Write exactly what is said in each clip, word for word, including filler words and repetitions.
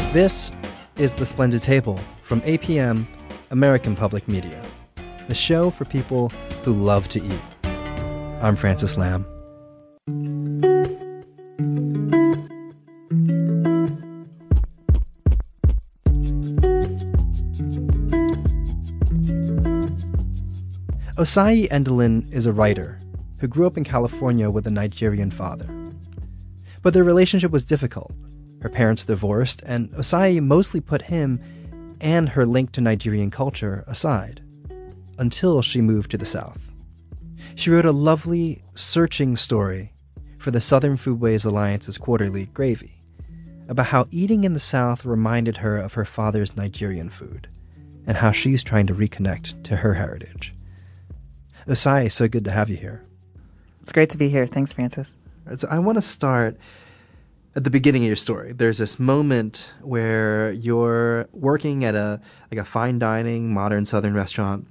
This is The Splendid Table from A P M, American Public Media, the show for people who love to eat. I'm Francis Lam. Osai Endelin is a writer who grew up in California with a Nigerian father. But their relationship was difficult. Her parents divorced, and Osai mostly put him and her link to Nigerian culture aside, until she moved to the South. She wrote a lovely, searching story for the Southern Foodways Alliance's quarterly, Gravy, about how eating in the South reminded her of her father's Nigerian food, and how she's trying to reconnect to her heritage. Osai, so good to have you here. It's great to be here. Thanks, Francis. So I want to start at the beginning of your story. There's this moment where you're working at a like a fine dining, modern Southern restaurant,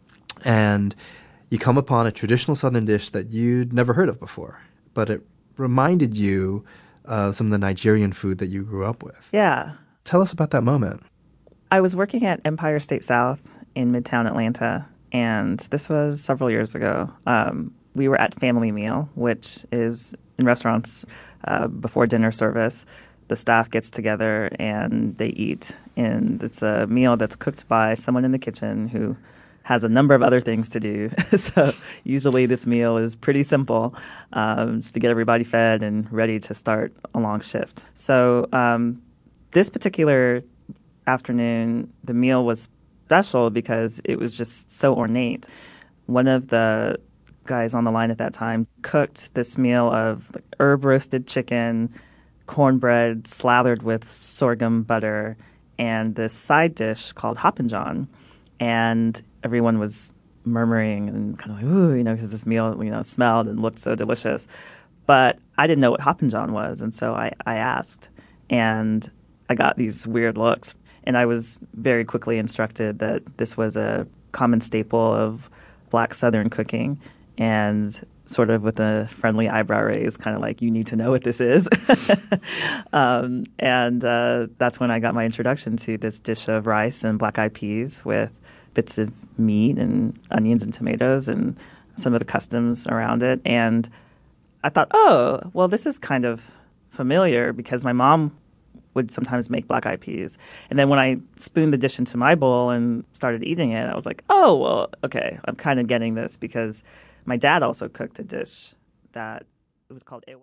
and you come upon a traditional Southern dish that you'd never heard of before, but it reminded you of some of the Nigerian food that you grew up with. Yeah. Tell us about that moment. I was working at Empire State South in Midtown Atlanta, and this was several years ago. Um, we were at Family Meal, which is in restaurants uh, before dinner service. The staff gets together and they eat. And it's a meal that's cooked by someone in the kitchen who has a number of other things to do. So usually this meal is pretty simple, um, just to get everybody fed and ready to start a long shift. So um, this particular afternoon, the meal was special because it was just so ornate. One of the guys on the line at that time cooked this meal of like herb roasted chicken, cornbread slathered with sorghum butter, and this side dish called Hoppin' John. And everyone was murmuring and kind of like, ooh, you know, because this meal, you know, smelled and looked so delicious. But I didn't know what Hoppin' John was, and so I, I asked. And I got these weird looks. And I was very quickly instructed that this was a common staple of Black Southern cooking, and sort of with a friendly eyebrow raise, kind of like, you need to know what this is. um, and uh, that's when I got my introduction to this dish of rice and black-eyed peas with bits of meat and onions and tomatoes and some of the customs around it. And I thought, oh, well, this is kind of familiar because my mom would sometimes make black-eyed peas. And then when I spooned the dish into my bowl and started eating it, I was like, oh, well, okay, I'm kind of getting this because my dad also cooked a dish that it was called ewa.